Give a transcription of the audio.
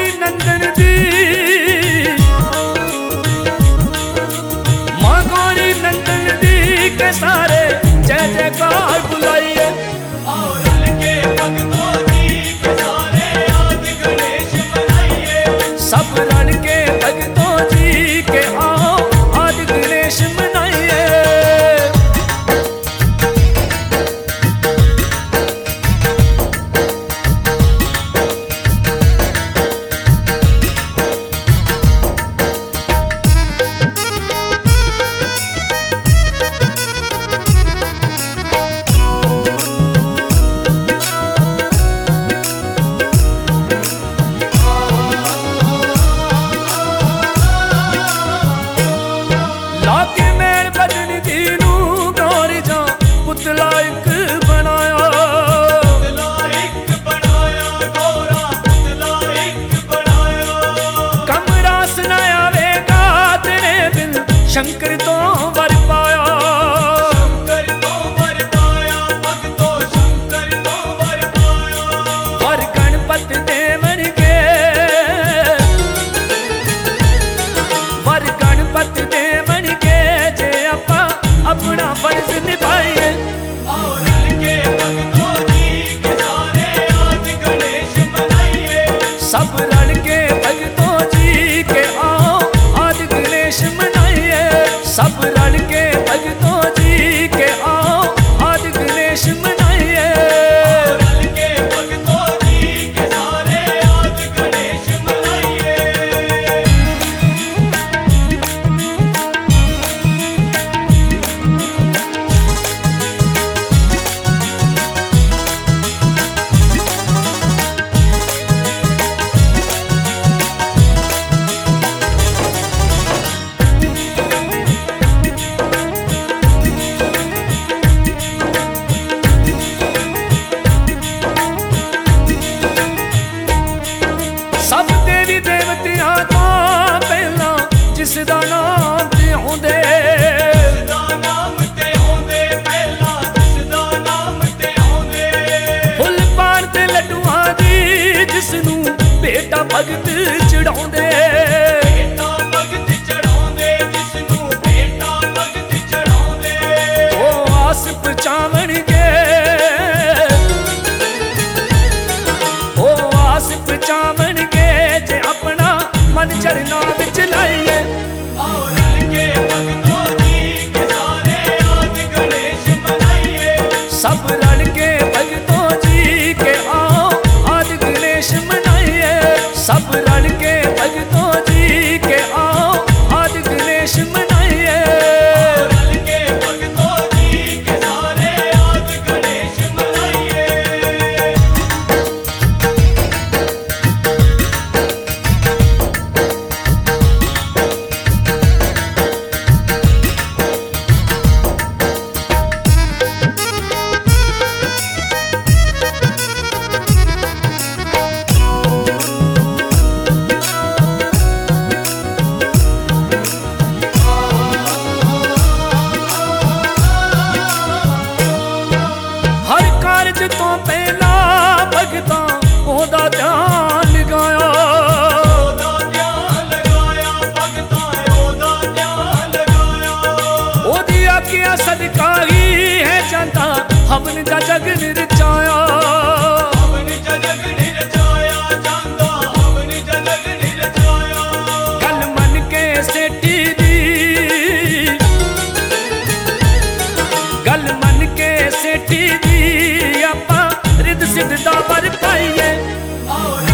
गौरी नंदन दी माँ गौरी नंदन दी के सारे जय जयकार बुलाइए। सब रल के भगतों जी के आओ आज गणेश मनाइए। लाके मैल बदन दी नू गौरी जा पुतला एक बनाया। कमरा सुनाया वेगा तेरे दिल शंकर तो वर पाया। वर गणपत दे मन के वर गणपत दे मन के जे अपा अपना फर्ज निभाइए। सब रल के भगतों जी के आओ आज गणेश मनाइए। सब रल के भगतों जी के आओ आज गणेश मनाइए। सब देवी देवतियां तो पहला जिसदा नाम ते होंदे। फुल पान ते लड्डूआं दी जिसनू बेटा भगत चढ़ाउंदे। ओ आस पचावन के ओ आस पचावन के जे अपना मन चरना विच लाइए। सब रल के भगतों जी के आओ आज गणेश मनाइए। सब रल के भगतों जी के आओ आज गणेश मनाइए। हर कारज तो पहला भगतां ओदा ध्यान लगाया। ओदी आज्ञा सदका ही है जाता हवन जा जग निरचाया। गल मन के सेठी दी गल मन के सेठी दी आपा रिद सिद्ध दा वर पाइए।